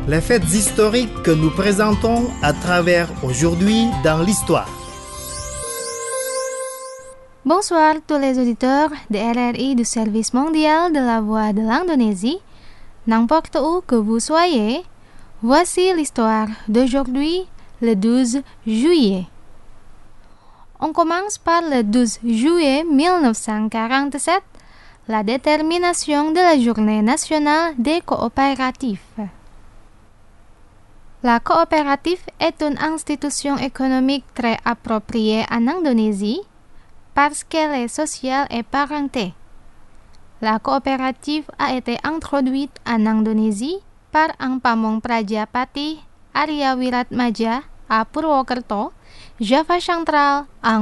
les faits historiques que nous présentons à travers aujourd'hui dans l'histoire. Bonsoir tous les auditeurs de RRI du Service mondial de la voix de l'Indonésie. N'importe où que vous soyez, voici l'histoire d'aujourd'hui, le 12 juillet. On commence par le 12 juillet 1947, la détermination de la Journée nationale des coopératifs. La coopérative est une institution économique très appropriée en Indonésie parce qu'elle est sociale et parentée. La coopérative a été introduite en Indonésie par un Pamong Prajapati Arya Wiratmaja à Purwokerto, Java central en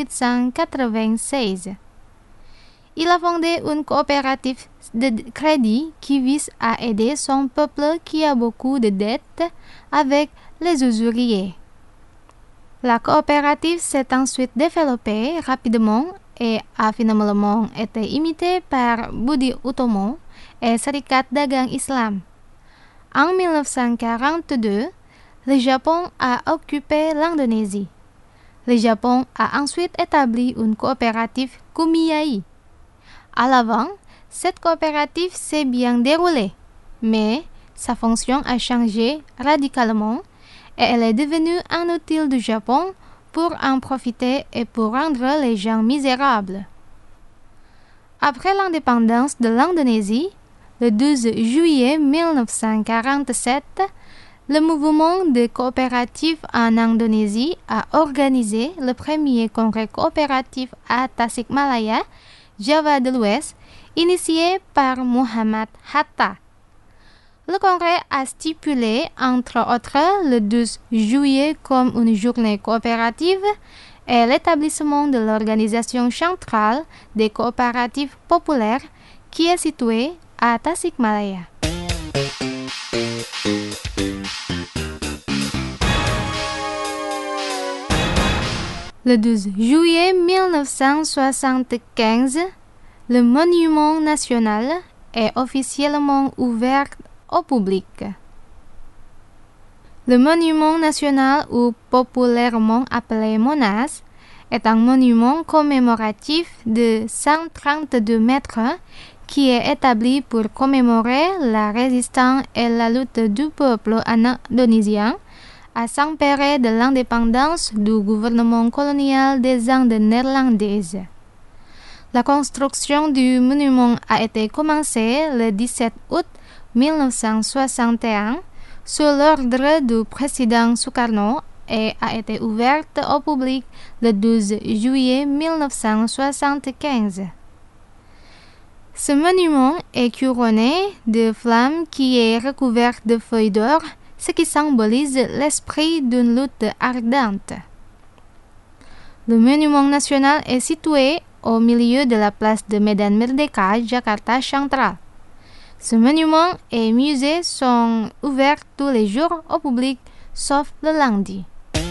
1896. Il a fondé une coopérative de crédit qui vise à aider son peuple qui a beaucoup de dettes avec les usuriers. La coopérative s'est ensuite développée rapidement et a finalement été imitée par Budi Utomo et Serikat Dagang Islam. En 1942, le Japon a occupé l'Indonésie. Le Japon a ensuite établi une coopérative Kumiai. À l'avant, cette coopérative s'est bien déroulée, mais sa fonction a changé radicalement et elle est devenue inutile du Japon pour en profiter et pour rendre les gens misérables. Après l'indépendance de l'Indonésie, le 12 juillet 1947, le mouvement de coopératives en Indonésie a organisé le premier congrès coopératif à Tasikmalaya, Java de l'Ouest, initié par Muhammad Hatta. Le congrès a stipulé, entre autres, le 12 juillet comme une journée coopérative et l'établissement de l'organisation centrale des coopératives populaires qui est située à Tasikmalaya. Le 12 juillet 1975, le monument national est officiellement ouvert au public. Le monument national, ou populairement appelé Monas, est un monument commémoratif de 132 mètres qui est établi pour commémorer la résistance et la lutte du peuple indonésien à s'emparer de l'indépendance du gouvernement colonial des Indes néerlandaises. La construction du monument a été commencée le 17 août 1961 sous l'ordre du président Sukarno et a été ouverte au public le 12 juillet 1975. Ce monument est couronné de flammes qui est recouvert de feuilles d'or, ce qui symbolise l'esprit d'une lutte ardente. Le monument national est situé au milieu de la place de Medan Merdeka, Jakarta Central. Ce monument et musée sont ouverts tous les jours au public, sauf le lundi.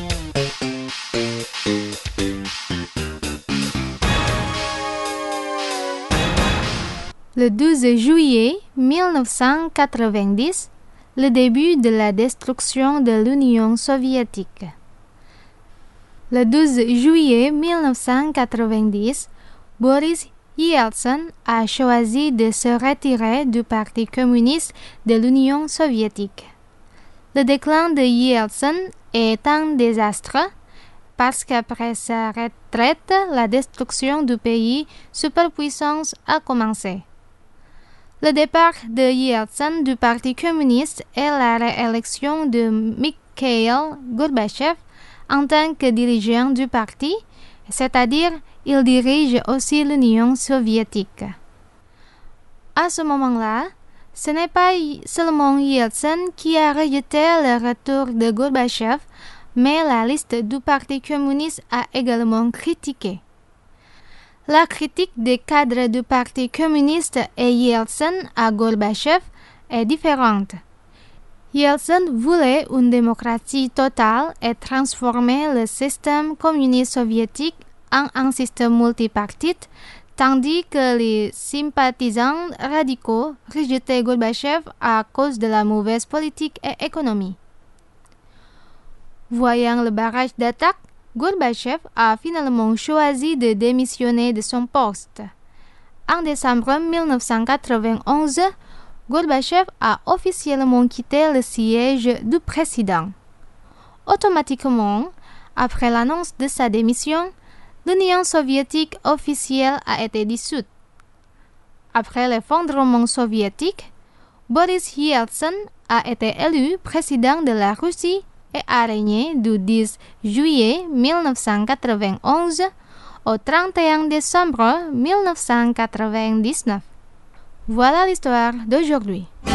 Le 12 juillet 1990, le début de la destruction de l'Union soviétique. Le 12 juillet 1990, Boris Yeltsin a choisi de se retirer du Parti communiste de l'Union soviétique. Le déclin de Yeltsin est un désastre parce qu'après sa retraite, la destruction du pays superpuissance a commencé. Le départ de Yeltsin du Parti communiste et la réélection de Mikhail Gorbatchev en tant que dirigeant du parti, c'est-à-dire il dirige aussi l'Union soviétique. À ce moment-là, ce n'est pas seulement Yeltsin qui a rejeté le retour de Gorbatchev, mais la liste du Parti communiste a également critiqué. La critique des cadres du Parti communiste et Yeltsin à Gorbatchev est différente. Yeltsin voulait une démocratie totale et transformer le système communiste soviétique en un système multipartite, tandis que les sympathisants radicaux rejetaient Gorbatchev à cause de la mauvaise politique et économie. Voyant le barrage d'attaque, Gorbatchev a finalement choisi de démissionner de son poste. En décembre 1991, Gorbatchev a officiellement quitté le siège du président. Automatiquement, après l'annonce de sa démission, l'Union soviétique officielle a été dissoute. Après l'effondrement soviétique, Boris Yeltsin a été élu président de la Russie et a régné du 10 juillet 1991 au 31 décembre 1999. Voilà l'histoire d'aujourd'hui.